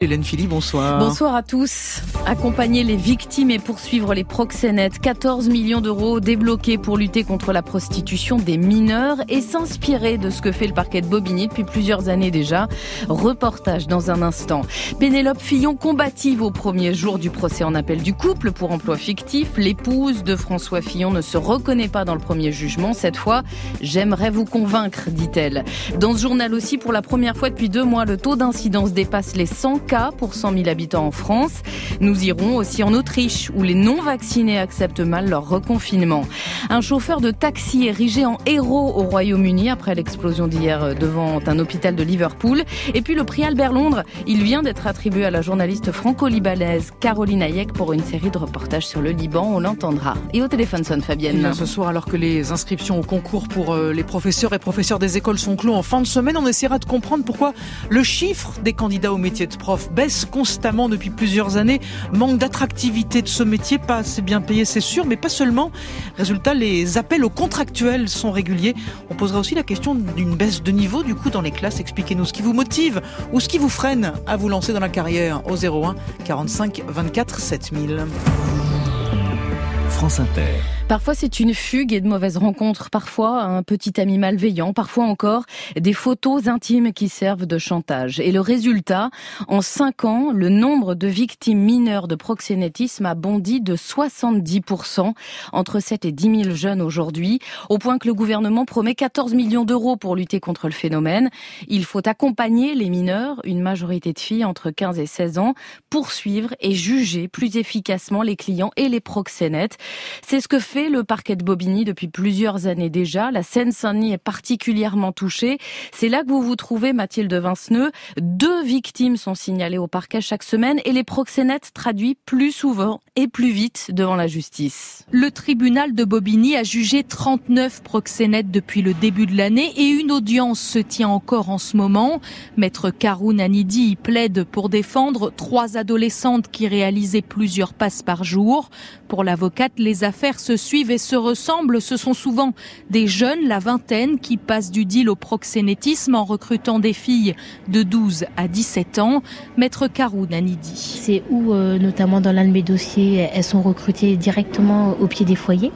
Hélène Philly, bonsoir. Bonsoir à tous. Accompagner les victimes et poursuivre les proxénètes. 14 millions d'euros débloqués pour lutter contre la prostitution des mineurs et s'inspirer de ce que fait le parquet de Bobigny depuis plusieurs années déjà. Reportage dans un instant. Pénélope Fillon combative au premier jour du procès en appel du couple pour emploi fictif. L'épouse de François Fillon ne se reconnaît pas dans le premier jugement. Cette fois, j'aimerais vous convaincre, dit-elle. Dans ce journal aussi, pour la première fois depuis 2 mois, le taux d'incidence dépasse les 100 cas pour 100 000 habitants en France. Nous irons aussi en Autriche, où les non-vaccinés acceptent mal leur reconfinement. Un chauffeur de taxi érigé en héros au Royaume-Uni après l'explosion d'hier devant un hôpital de Liverpool. Et puis le prix Albert Londres, il vient d'être attribué à la journaliste franco-libanaise Caroline Hayek pour une série de reportages sur le Liban. On l'entendra. Et au téléphone sonne Fabienne. Ce soir, alors que les inscriptions au concours pour les professeurs et professeurs des écoles sont clos en fin de semaine, on essaiera de comprendre pourquoi le chiffre des candidats au métier de prof baisse constamment depuis plusieurs années. Manque d'attractivité de ce métier, pas assez bien payé, c'est sûr, mais pas seulement. Résultat, les appels aux contractuels sont réguliers. On posera aussi la question d'une baisse de niveau du coup dans les classes. Expliquez-nous ce qui vous motive ou ce qui vous freine à vous lancer dans la carrière au 01 45 24 7000. France Inter. Parfois c'est une fugue et de mauvaises rencontres, parfois un petit ami malveillant, parfois encore des photos intimes qui servent de chantage. Et le résultat, en 5 ans, le nombre de victimes mineures de proxénétisme a bondi de 70%, entre 7 et 10 000 jeunes aujourd'hui, au point que le gouvernement promet 14 millions d'euros pour lutter contre le phénomène. Il faut accompagner les mineurs, une majorité de filles entre 15 et 16 ans, poursuivre et juger plus efficacement les clients et les proxénètes. C'est ce que fait le parquet de Bobigny depuis plusieurs années déjà. La Seine-Saint-Denis est particulièrement touchée. C'est là que vous vous trouvez, Mathilde Vinceneux. 2 victimes sont signalées au parquet chaque semaine et les proxénètes traduits plus souvent et plus vite devant la justice. Le tribunal de Bobigny a jugé 39 proxénètes depuis le début de l'année et une audience se tient encore en ce moment. Maître Karoun Anidi plaide pour défendre 3 adolescentes qui réalisaient plusieurs passes par jour. Pour l'avocate, les affaires se suivent et se ressemblent. Ce sont souvent des jeunes, la vingtaine, qui passent du deal au proxénétisme en recrutant des filles de 12 à 17 ans. Maître Karoun Anidi. C'est où, notamment dans l'un de mes dossiers, elles sont recrutées directement au pied des foyers.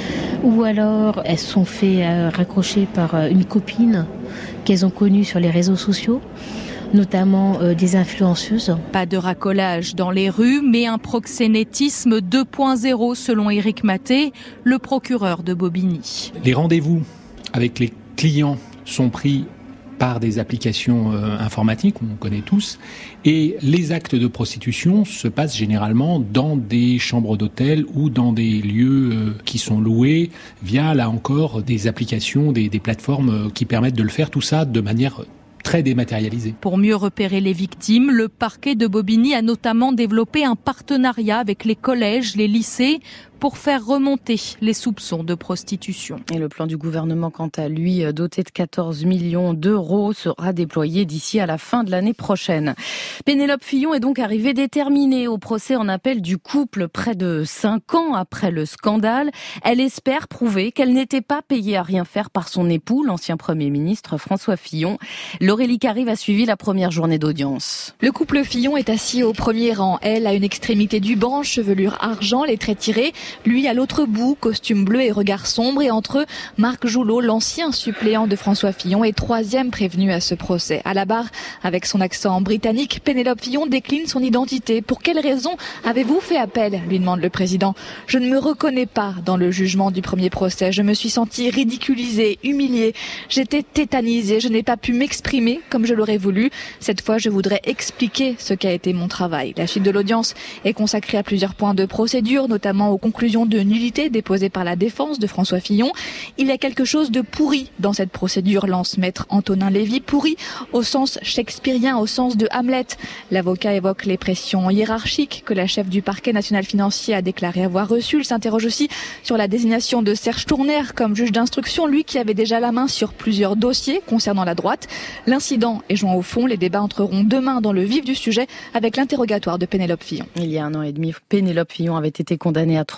Ou alors elles sont fait raccrocher par une copine qu'elles ont connue sur les réseaux sociaux, notamment des influenceuses. Pas de racolage dans les rues, mais un proxénétisme 2.0 selon Éric Maté, le procureur de Bobigny. Les rendez-vous avec les clients sont pris par des applications informatiques, on connaît tous, et les actes de prostitution se passent généralement dans des chambres d'hôtel ou dans des lieux qui sont loués via, là encore, des applications, des plateformes qui permettent de le faire, tout ça de manière très dématérialisé. Pour mieux repérer les victimes, le parquet de Bobigny a notamment développé un partenariat avec les collèges, les lycées, pour faire remonter les soupçons de prostitution. Et le plan du gouvernement, quant à lui, doté de 14 millions d'euros, sera déployé d'ici à la fin de l'année prochaine. Pénélope Fillon est donc arrivée déterminée au procès en appel du couple près de 5 ans après le scandale. Elle espère prouver qu'elle n'était pas payée à rien faire par son époux, l'ancien Premier ministre François Fillon. Aurélie Carive a suivi la première journée d'audience. Le couple Fillon est assis au premier rang. Elle, à une extrémité du banc, chevelure argent, les traits tirés. Lui, à l'autre bout, costume bleu et regard sombre. Et entre eux, Marc Joulot, l'ancien suppléant de François Fillon et 3e prévenu à ce procès. À la barre, avec son accent britannique, Pénélope Fillon décline son identité. Pour quelle raison avez-vous fait appel, lui demande le président. Je ne me reconnais pas dans le jugement du premier procès. Je me suis sentie ridiculisée, humiliée. J'étais tétanisée. Je n'ai pas pu m'exprimer comme je l'aurais voulu. Cette fois, je voudrais expliquer ce qu'a été mon travail. La suite de l'audience est consacrée à plusieurs points de procédure, notamment aux conclusions de nullité déposée par la défense de François Fillon. Il y a quelque chose de pourri dans cette procédure, lance maître Antonin Lévy. Pourri au sens shakespearien, au sens de Hamlet. L'avocat évoque les pressions hiérarchiques que la chef du parquet national financier a déclaré avoir reçues. Il s'interroge aussi sur la désignation de Serge Tourner comme juge d'instruction, lui qui avait déjà la main sur plusieurs dossiers concernant la droite. L'incident est joint au fond. Les débats entreront demain dans le vif du sujet avec l'interrogatoire de Pénélope Fillon. Il y a 1 an et demi, Pénélope Fillon avait été condamnée à 3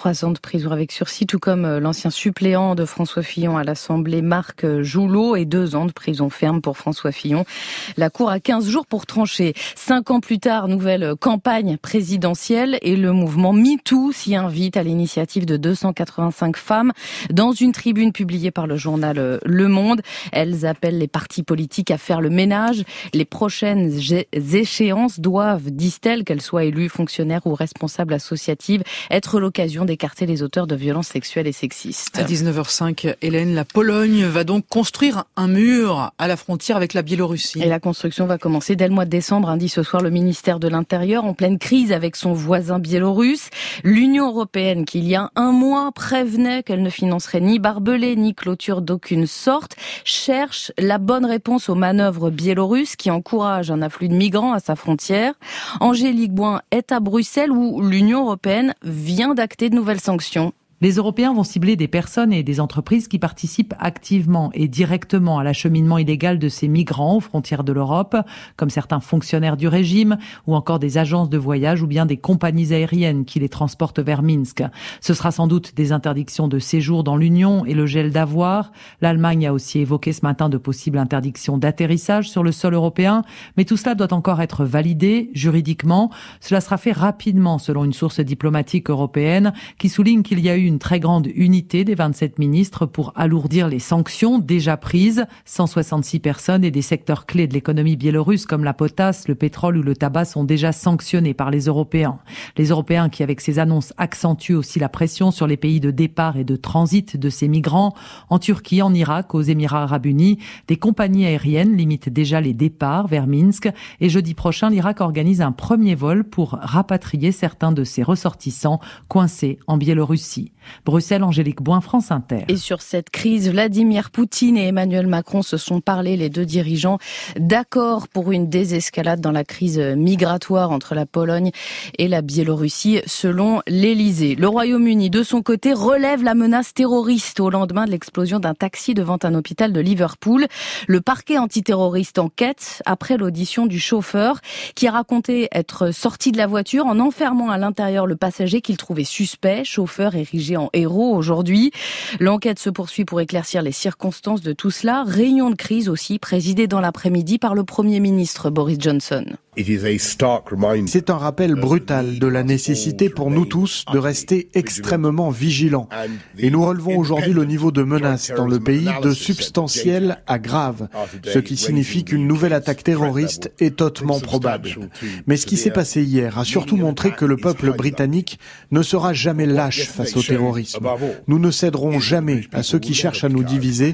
3 ans de prison avec sursis, tout comme l'ancien suppléant de François Fillon à l'Assemblée, Marc Joulot, et 2 ans de prison ferme pour François Fillon. La Cour a 15 jours pour trancher. 5 ans plus tard, nouvelle campagne présidentielle et le mouvement MeToo s'y invite à l'initiative de 285 femmes dans une tribune publiée par le journal Le Monde. Elles appellent les partis politiques à faire le ménage. Les prochaines échéances doivent, disent-elles, qu'elles soient élues, fonctionnaires ou responsables associatives, être l'occasion d'écarter les auteurs de violences sexuelles et sexistes. À 19h05, Hélène, la Pologne va donc construire un mur à la frontière avec la Biélorussie. Et la construction va commencer dès le mois de décembre, dit ce soir le ministère de l'Intérieur, en pleine crise avec son voisin biélorusse. L'Union européenne, qui il y a un mois prévenait qu'elle ne financerait ni barbelés ni clôture d'aucune sorte, cherche la bonne réponse aux manœuvres biélorusses qui encouragent un afflux de migrants à sa frontière. Angélique Boin est à Bruxelles où l'Union européenne vient d'acter de nouvelles sanctions. Les Européens vont cibler des personnes et des entreprises qui participent activement et directement à l'acheminement illégal de ces migrants aux frontières de l'Europe, comme certains fonctionnaires du régime ou encore des agences de voyage ou bien des compagnies aériennes qui les transportent vers Minsk. Ce sera sans doute des interdictions de séjour dans l'Union et le gel d'avoirs. L'Allemagne a aussi évoqué ce matin de possibles interdictions d'atterrissage sur le sol européen, mais tout cela doit encore être validé juridiquement. Cela sera fait rapidement selon une source diplomatique européenne qui souligne qu'il y a eu une très grande unité des 27 ministres pour alourdir les sanctions déjà prises. 166 personnes et des secteurs clés de l'économie biélorusse comme la potasse, le pétrole ou le tabac sont déjà sanctionnés par les Européens. Les Européens qui, avec ces annonces, accentuent aussi la pression sur les pays de départ et de transit de ces migrants. En Turquie, en Irak, aux Émirats arabes unis, des compagnies aériennes limitent déjà les départs vers Minsk. Et jeudi prochain, l'Irak organise un premier vol pour rapatrier certains de ses ressortissants coincés en Biélorussie. Bruxelles, Angélique Boin, France Inter. Et sur cette crise, Vladimir Poutine et Emmanuel Macron se sont parlé, les deux dirigeants, d'accord pour une désescalade dans la crise migratoire entre la Pologne et la Biélorussie, selon l'Élysée. Le Royaume-Uni, de son côté, relève la menace terroriste au lendemain de l'explosion d'un taxi devant un hôpital de Liverpool. Le parquet antiterroriste enquête après l'audition du chauffeur qui a raconté être sorti de la voiture en enfermant à l'intérieur le passager qu'il trouvait suspect, chauffeur érigé en héros aujourd'hui. L'enquête se poursuit pour éclaircir les circonstances de tout cela. Réunion de crise aussi, présidée dans l'après-midi par le Premier ministre Boris Johnson. C'est un rappel brutal de la nécessité pour nous tous de rester extrêmement vigilants. Et nous relevons aujourd'hui le niveau de menace dans le pays de substantiel à grave, ce qui signifie qu'une nouvelle attaque terroriste est hautement probable. Mais ce qui s'est passé hier a surtout montré que le peuple britannique ne sera jamais lâche face au terrorisme. Nous ne céderons jamais à ceux qui cherchent à nous diviser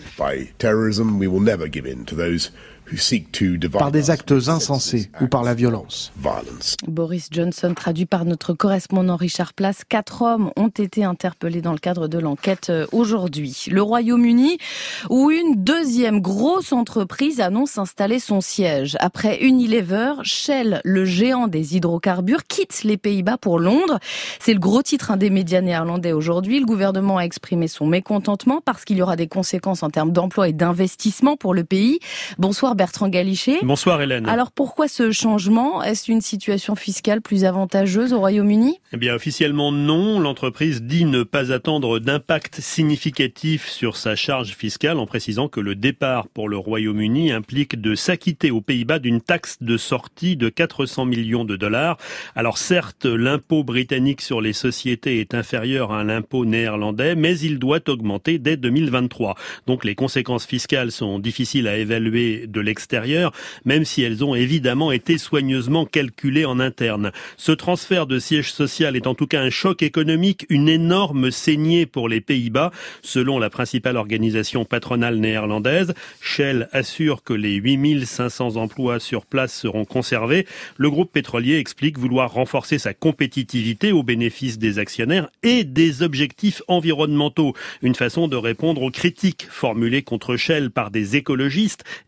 par des actes insensés ou par la violence. Boris Johnson, traduit par notre correspondant Richard Place. 4 hommes ont été interpellés dans le cadre de l'enquête aujourd'hui. Le Royaume-Uni, où une deuxième grosse entreprise annonce installer son siège. Après Unilever, Shell, le géant des hydrocarbures, quitte les Pays-Bas pour Londres. C'est le gros titre des médias néerlandais aujourd'hui. Le gouvernement a exprimé son mécontentement parce qu'il y aura des conséquences en termes d'emploi et d'investissement pour le pays. Bonsoir Bertrand Galichet. Bonsoir Hélène. Alors pourquoi ce changement ? Est-ce une situation fiscale plus avantageuse au Royaume-Uni ? Eh bien officiellement non. L'entreprise dit ne pas attendre d'impact significatif sur sa charge fiscale en précisant que le départ pour le Royaume-Uni implique de s'acquitter aux Pays-Bas d'une taxe de sortie de 400 millions de dollars. Alors certes, l'impôt britannique sur les sociétés est inférieur à l'impôt néerlandais, mais il doit augmenter dès 2023. Donc les conséquences fiscales sont difficiles à évaluer de l'extérieur, même si elles ont évidemment été soigneusement calculées en interne. Ce transfert de siège social est en tout cas un choc économique, une énorme saignée pour les Pays-Bas, selon la principale organisation patronale néerlandaise. Shell assure que les 8500 emplois sur place seront conservés. Le groupe pétrolier explique vouloir renforcer sa compétitivité au bénéfice des actionnaires et des objectifs environnementaux. Une façon de répondre aux critiques formulées contre Shell par des écologistes et par des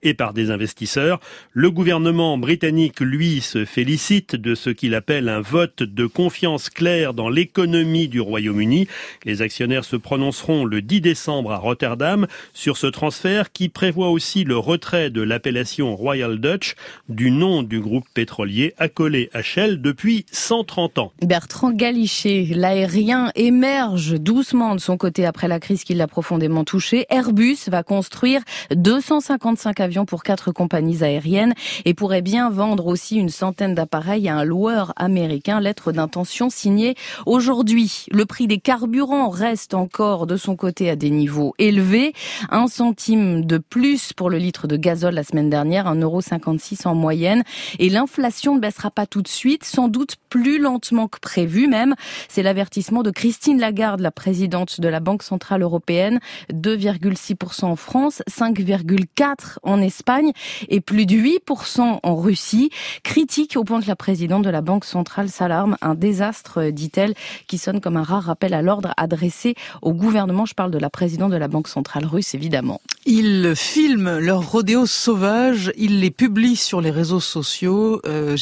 des investisseurs. Le gouvernement britannique, lui, se félicite de ce qu'il appelle un vote de confiance clair dans l'économie du Royaume-Uni. Les actionnaires se prononceront le 10 décembre à Rotterdam sur ce transfert qui prévoit aussi le retrait de l'appellation Royal Dutch du nom du groupe pétrolier accolé à Shell depuis 130 ans. Bertrand Galichet, l'aérien émerge doucement de son côté après la crise qui l'a profondément touché. Airbus va construire 255 avions pour 4 compagnies aériennes et pourrait bien vendre aussi une centaine d'appareils à un loueur américain. Lettre d'intention signée aujourd'hui. Le prix des carburants reste encore de son côté à des niveaux élevés. 1 centime de plus pour le litre de gazole la semaine dernière, 1,56 € en moyenne. Et l'inflation ne baissera pas tout de suite, sans doute plus lentement que prévu même. C'est l'avertissement de Christine Lagarde, la présidente de la Banque Centrale Européenne. 2,6% en France, 5,4% en Espagne et plus de 8% en Russie. Critique au point que la présidente de la Banque Centrale s'alarme. Un désastre, dit-elle, qui sonne comme un rare rappel à l'ordre adressé au gouvernement. Je parle de la présidente de la Banque Centrale russe, évidemment. Ils filment leurs rodéos sauvages, ils les publient sur les réseaux sociaux.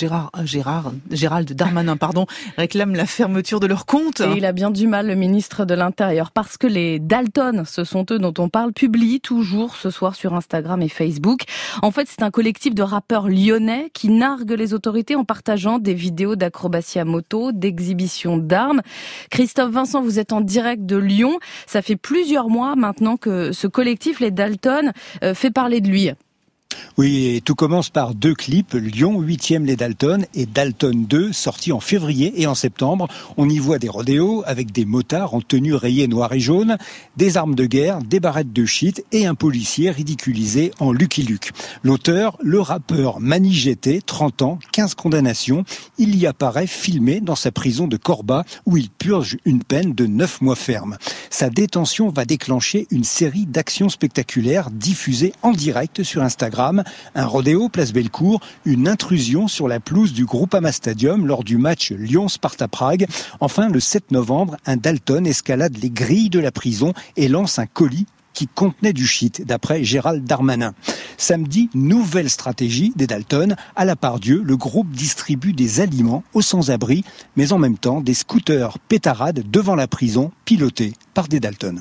Gérald Darmanin, réclame la fermeture de leur compte. Et il a bien du mal, le ministre de l'Intérieur, parce que les Dalton, ce sont eux dont on parle, publient toujours ce soir sur Instagram et Facebook. En fait, c'est un collectif de rappeurs lyonnais qui narguent les autorités en partageant des vidéos d'acrobatie à moto, d'exhibition d'armes. Christophe Vincent, vous êtes en direct de Lyon. Ça fait plusieurs mois maintenant que ce collectif, les Dalton, fait parler de lui. Oui, et tout commence par 2 clips, Lyon 8e les Dalton et Dalton 2, sortis en février et en septembre. On y voit des rodéos avec des motards en tenue rayée noir et jaune, des armes de guerre, des barrettes de shit et un policier ridiculisé en Lucky Luke. L'auteur, le rappeur Mani GT, 30 ans, 15 condamnations. Il y apparaît filmé dans sa prison de Corba où il purge une peine de 9 mois ferme. Sa détention va déclencher une série d'actions spectaculaires diffusées en direct sur Instagram. Un rodéo place Bellecour, une intrusion sur la pelouse du Groupama Stadium lors du match Lyon-Sparta-Prague. Enfin, le 7 novembre, un Dalton escalade les grilles de la prison et lance un colis qui contenait du shit, d'après Gérald Darmanin. Samedi, nouvelle stratégie des Dalton. À la Pardieu, le groupe distribue des aliments aux sans-abri, mais en même temps des scooters pétarades devant la prison, pilotés par des Dalton.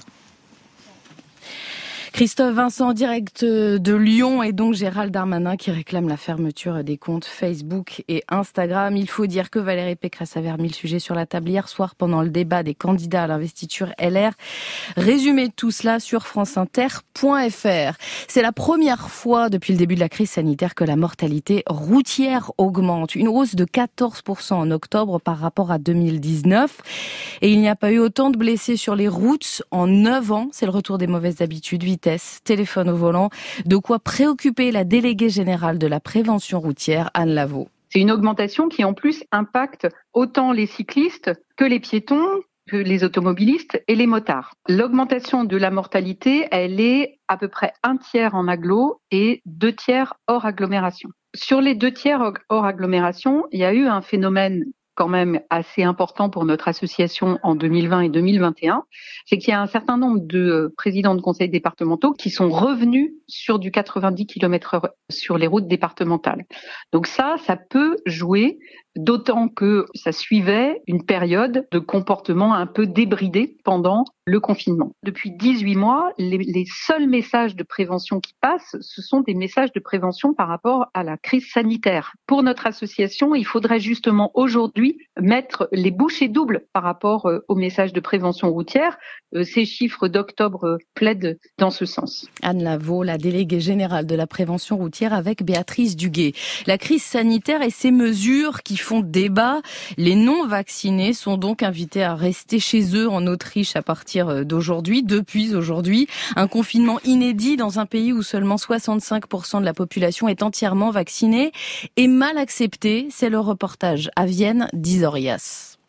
Christophe Vincent, direct de Lyon, et donc Gérald Darmanin qui réclame la fermeture des comptes Facebook et Instagram. Il faut dire que Valérie Pécresse avait remis le sujet sur la table hier soir pendant le débat des candidats à l'investiture LR. Résumé de tout cela sur franceinter.fr. C'est la première fois depuis le début de la crise sanitaire que la mortalité routière augmente. Une hausse de 14% en octobre par rapport à 2019. Et il n'y a pas eu autant de blessés sur les routes en 9 ans. C'est le retour des mauvaises habitudes, vitesse, téléphone au volant. De quoi préoccuper la déléguée générale de la prévention routière, Anne Lavaux. C'est une augmentation qui en plus impacte autant les cyclistes que les piétons, que les automobilistes et les motards. L'augmentation de la mortalité, elle est à peu près 1/3 en agglo et 2/3 hors agglomération. Sur les 2/3 hors agglomération, il y a eu un phénomène quand même assez important pour notre association en 2020 et 2021, c'est qu'il y a un certain nombre de présidents de conseils départementaux qui sont revenus sur du 90 km/h sur les routes départementales. Donc ça peut jouer, d'autant que ça suivait une période de comportement un peu débridé pendant le confinement. Depuis 18 mois, les seuls messages de prévention qui passent, ce sont des messages de prévention par rapport à la crise sanitaire. Pour notre association, il faudrait justement aujourd'hui mettre les bouchées doubles par rapport aux messages de prévention routière. Ces chiffres d'octobre plaident dans ce sens. Anne Lavaux, la déléguée générale de la prévention routière avec Béatrice Duguet. La crise sanitaire et ses mesures qui font débat. Les non-vaccinés sont donc invités à rester chez eux en Autriche à partir d'aujourd'hui, depuis aujourd'hui. Un confinement inédit dans un pays où seulement 65% de la population est entièrement vaccinée et mal accepté. C'est le reportage à Vienne d'Isorias.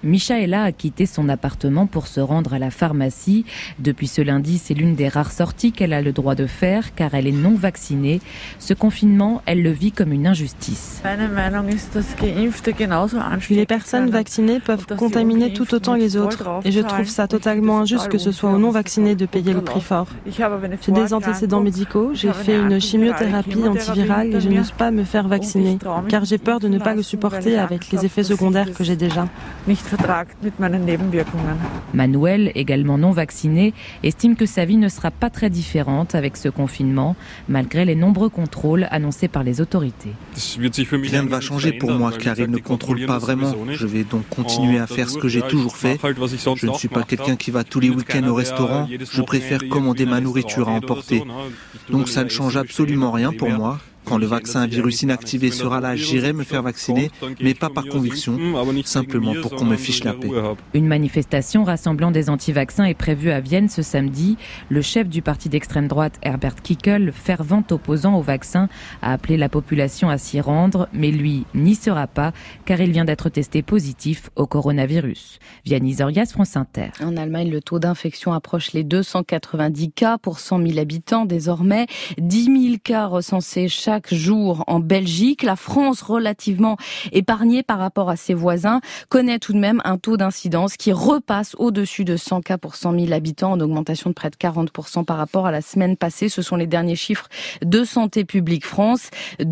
Michaela a quitté son appartement pour se rendre à la pharmacie. Depuis ce lundi, c'est l'une des rares sorties qu'elle a le droit de faire car elle est non vaccinée. Ce confinement, elle le vit comme une injustice. Les personnes vaccinées peuvent contaminer tout autant les autres et je trouve ça totalement injuste que ce soit aux non-vaccinés de payer le prix fort. J'ai des antécédents médicaux, j'ai fait une chimiothérapie antivirale et je n'ose pas me faire vacciner car j'ai peur de ne pas le supporter avec les effets secondaires que j'ai déjà. Manuel, également non vacciné, estime que sa vie ne sera pas très différente avec ce confinement, malgré les nombreux contrôles annoncés par les autorités. Rien ne va changer pour moi car ils ne contrôlent pas vraiment. Je vais donc continuer à faire ce que j'ai toujours fait. Je ne suis pas quelqu'un qui va tous les week-ends au restaurant. Je préfère commander ma nourriture à emporter. Donc ça ne change absolument rien pour moi. Quand le vaccin à virus inactivé sera là, j'irai me faire vacciner, mais pas par conviction, simplement pour qu'on me fiche la paix. Une manifestation rassemblant des anti-vaccins est prévue à Vienne ce samedi. Le chef du parti d'extrême droite, Herbert Kickl, fervent opposant au vaccin, a appelé la population à s'y rendre, mais lui n'y sera pas, car il vient d'être testé positif au coronavirus. Vianney Izorias, France Inter. En Allemagne, le taux d'infection approche les 290 cas pour 100 000 habitants désormais. 10 000 cas recensés chaque jour en Belgique. La France, relativement épargnée par rapport à ses voisins, connaît tout de même un taux d'incidence qui repasse au-dessus de 100 cas pour 100 000 habitants, en augmentation de près de 40% par rapport à la semaine passée. Ce sont les derniers chiffres de Santé publique France.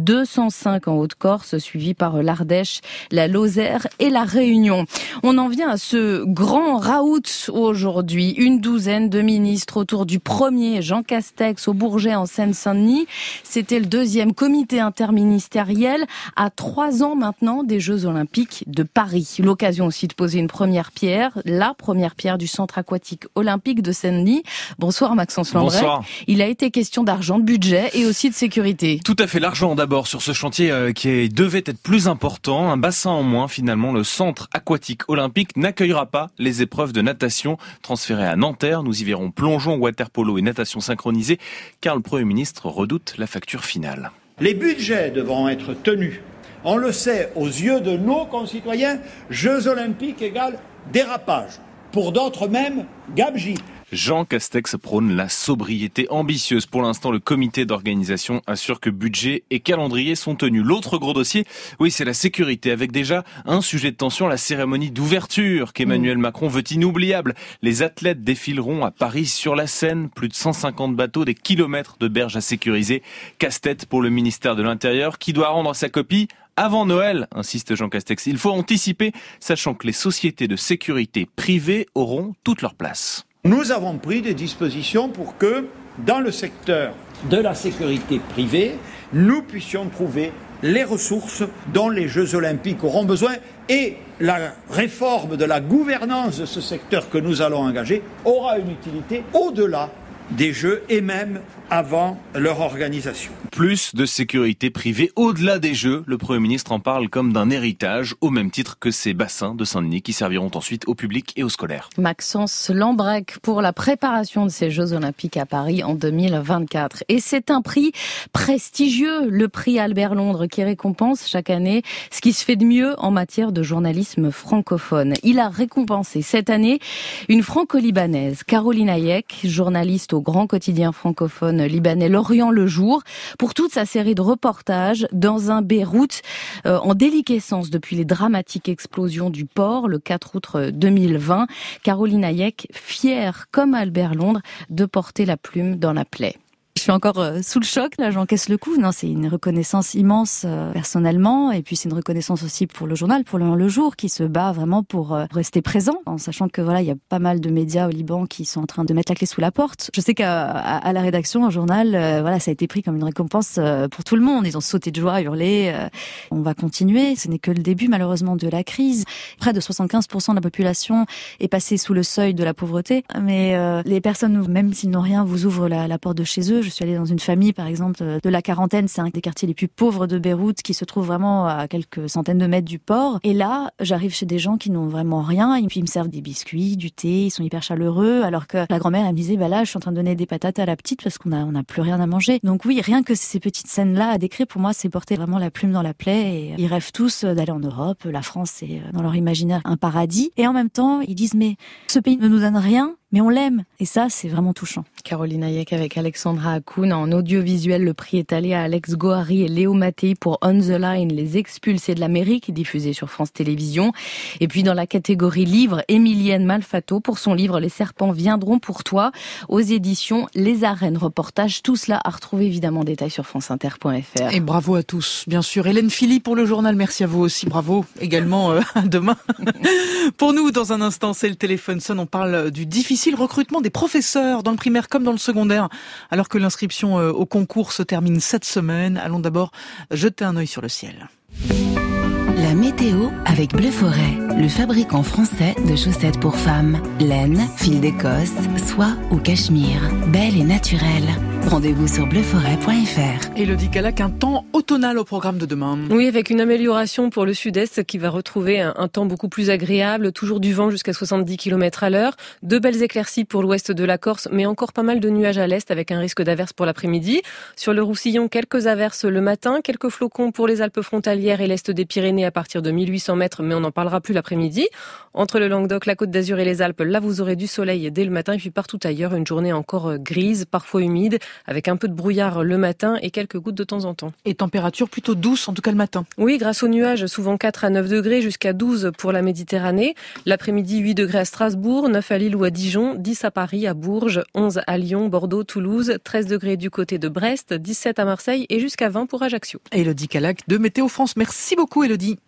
205 en Haute-Corse, suivi par l'Ardèche, la Lozère et la Réunion. On en vient à ce grand raout aujourd'hui. Une douzaine de ministres autour du premier, Jean Castex, au Bourget en Seine-Saint-Denis. C'était le deuxième comité interministériel à 3 ans maintenant des Jeux Olympiques de Paris. L'occasion aussi de poser une première pierre, la première pierre du centre aquatique olympique de Saint-Denis. Bonsoir Maxence Lambret. Bonsoir. Il a été question d'argent, de budget et aussi de sécurité. Tout à fait, l'argent d'abord sur ce chantier qui devait être plus important. Un bassin en moins finalement, le centre aquatique olympique n'accueillera pas les épreuves de natation transférées à Nanterre. Nous y verrons plongeon, water-polo et natation synchronisée car le Premier ministre redoute la facture finale. Les budgets devront être tenus. On le sait, aux yeux de nos concitoyens, Jeux Olympiques égale dérapage. Pour d'autres même, gabegie. Jean Castex prône la sobriété ambitieuse. Pour l'instant, le comité d'organisation assure que budget et calendrier sont tenus. L'autre gros dossier, oui, c'est la sécurité, avec déjà un sujet de tension, la cérémonie d'ouverture qu'Emmanuel Macron veut inoubliable. Les athlètes défileront à Paris sur la Seine, plus de 150 bateaux, des kilomètres de berges à sécuriser. Casse-tête pour le ministère de l'Intérieur qui doit rendre sa copie avant Noël, insiste Jean Castex. Il faut anticiper, sachant que les sociétés de sécurité privées auront toute leur place. Nous avons pris des dispositions pour que, dans le secteur de la sécurité privée, nous puissions trouver les ressources dont les Jeux Olympiques auront besoin et la réforme de la gouvernance de ce secteur que nous allons engager aura une utilité au-delà des Jeux et même avant leur organisation. Plus de sécurité privée au-delà des Jeux, le Premier ministre en parle comme d'un héritage, au même titre que ces bassins de Saint-Denis qui serviront ensuite au public et aux scolaires. Maxence Lambrec pour la préparation de ces Jeux Olympiques à Paris en 2024. Et c'est un prix prestigieux, le prix Albert Londres, qui récompense chaque année ce qui se fait de mieux en matière de journalisme francophone. Il a récompensé cette année une franco-libanaise, Caroline Hayek, journaliste au grand quotidien francophone libanais L'Orient le Jour, pour toute sa série de reportages dans un Beyrouth en déliquescence depuis les dramatiques explosions du port le 4 août 2020. Caroline Hayek, fière comme Albert Londres de porter la plume dans la plaie. Je suis encore sous le choc, là j'encaisse le coup. Non, c'est une reconnaissance immense personnellement, et puis c'est une reconnaissance aussi pour le journal, pour Le Jour, qui se bat vraiment pour rester présent, en sachant que voilà, il y a pas mal de médias au Liban qui sont en train de mettre la clé sous la porte. Je sais qu'à la rédaction, un journal, voilà, ça a été pris comme une récompense pour tout le monde. Ils ont sauté de joie, hurlé. On va continuer. Ce n'est que le début, malheureusement, de la crise. Près de 75% de la population est passée sous le seuil de la pauvreté, mais les personnes, même s'ils n'ont rien, vous ouvrent la porte de chez eux. suis allée dans une famille, par exemple, de la Quarantaine. C'est un des quartiers les plus pauvres de Beyrouth qui se trouve vraiment à quelques centaines de mètres du port. Et là, j'arrive chez des gens qui n'ont vraiment rien. Et puis, ils me servent des biscuits, du thé. Ils sont hyper chaleureux. Alors que la grand-mère, elle me disait, là, je suis en train de donner des patates à la petite parce qu'on n'a plus rien à manger. Donc oui, rien que ces petites scènes-là à décrire, pour moi, c'est porter vraiment la plume dans la plaie. Et ils rêvent tous d'aller en Europe. La France, c'est dans leur imaginaire un paradis. Et en même temps, ils disent, mais ce pays ne nous donne rien, mais on l'aime. Et ça, c'est vraiment touchant. Caroline Hayek avec Alexandra Hakoun. En audiovisuel, le prix est allé à Alex Gohary et Léo Mattei pour On the Line, les expulsés de l'Amérique, diffusé sur France Télévisions. Et puis dans la catégorie livre, Emilienne Malfato pour son livre Les serpents viendront pour toi, aux éditions Les Arènes. Reportage, tout cela à retrouver évidemment en détail sur franceinter.fr. Et bravo à tous, bien sûr. Hélène Philly pour le journal, merci à vous aussi. Bravo également à demain. Pour nous, dans un instant, c'est le téléphone sonne. On parle du difficile recrutement des professeurs dans le primaire comme dans le secondaire, alors que l'inscription au concours se termine cette semaine. Allons d'abord jeter un œil sur le ciel. La météo avec Bleu Forêt, le fabricant français de chaussettes pour femmes. Laine, fil d'Écosse, soie ou cachemire. Belle et naturelle. Rendez-vous sur bleuforêt.fr. Élodie Calac, un temps automnal au programme de demain. Oui, avec une amélioration pour le sud-est qui va retrouver un temps beaucoup plus agréable. Toujours du vent jusqu'à 70 km à l'heure. De belles éclaircies pour l'ouest de la Corse, mais encore pas mal de nuages à l'est avec un risque d'averse pour l'après-midi. Sur le Roussillon, quelques averses le matin. Quelques flocons pour les Alpes frontalières et l'est des Pyrénées à partir de 1800 mètres, mais on n'en parlera plus l'après-midi. Entre le Languedoc, la Côte d'Azur et les Alpes, là vous aurez du soleil dès le matin. Et puis partout ailleurs, une journée encore grise, parfois humide, avec un peu de brouillard le matin et quelques gouttes de temps en temps. Et température plutôt douce, en tout cas le matin. Oui, grâce aux nuages, souvent 4 à 9 degrés, jusqu'à 12 pour la Méditerranée. L'après-midi, 8 degrés à Strasbourg, 9 à Lille ou à Dijon, 10 à Paris, à Bourges, 11 à Lyon, Bordeaux, Toulouse, 13 degrés du côté de Brest, 17 à Marseille et jusqu'à 20 pour Ajaccio. Élodie Calac de Météo France. Merci beaucoup Élodie.